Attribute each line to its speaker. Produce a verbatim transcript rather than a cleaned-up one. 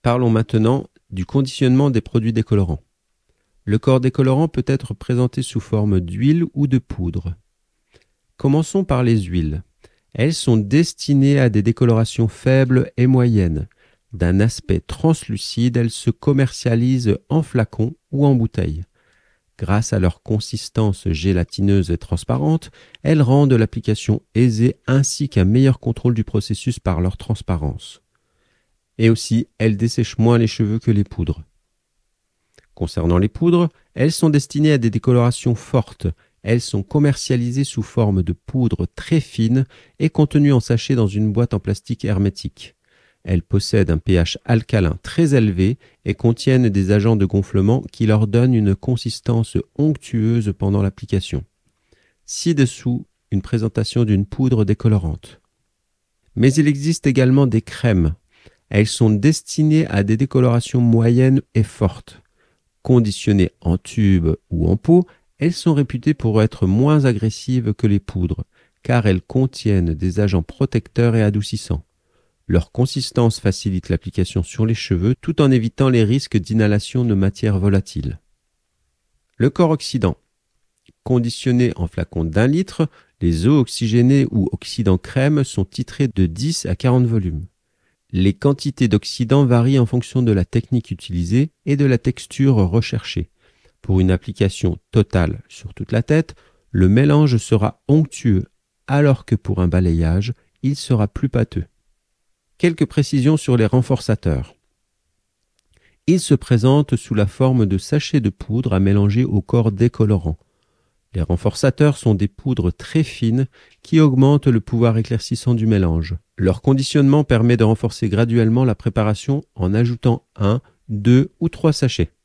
Speaker 1: Parlons maintenant du conditionnement des produits décolorants. Le corps décolorant peut être présenté sous forme d'huile ou de poudre. Commençons par les huiles. Elles sont destinées à des décolorations faibles et moyennes. D'un aspect translucide, elles se commercialisent en flacon ou en bouteille. Grâce à leur consistance gélatineuse et transparente, elles rendent l'application aisée ainsi qu'un meilleur contrôle du processus par leur transparence. Et aussi, elles dessèchent moins les cheveux que les poudres. Concernant les poudres, elles sont destinées à des décolorations fortes. Elles sont commercialisées sous forme de poudre très fine et contenues en sachet dans une boîte en plastique hermétique. Elles possèdent un pH alcalin très élevé et contiennent des agents de gonflement qui leur donnent une consistance onctueuse pendant l'application. Ci-dessous, une présentation d'une poudre décolorante. Mais il existe également des crèmes. Elles sont destinées à des décolorations moyennes et fortes. Conditionnées en tube ou en pot, elles sont réputées pour être moins agressives que les poudres, car elles contiennent des agents protecteurs et adoucissants. Leur consistance facilite l'application sur les cheveux tout en évitant les risques d'inhalation de matières volatiles. Le corps oxydant. Conditionnés en flacons d'un litre, les eaux oxygénées ou oxydants crème sont titrés de dix à quarante volumes. Les quantités d'oxydants varient en fonction de la technique utilisée et de la texture recherchée. Pour une application totale sur toute la tête, le mélange sera onctueux, alors que pour un balayage, il sera plus pâteux. Quelques précisions sur les renforçateurs. Ils se présentent sous la forme de sachets de poudre à mélanger au corps décolorant. Les renforçateurs sont des poudres très fines qui augmentent le pouvoir éclaircissant du mélange. Leur conditionnement permet de renforcer graduellement la préparation en ajoutant un, deux ou trois sachets.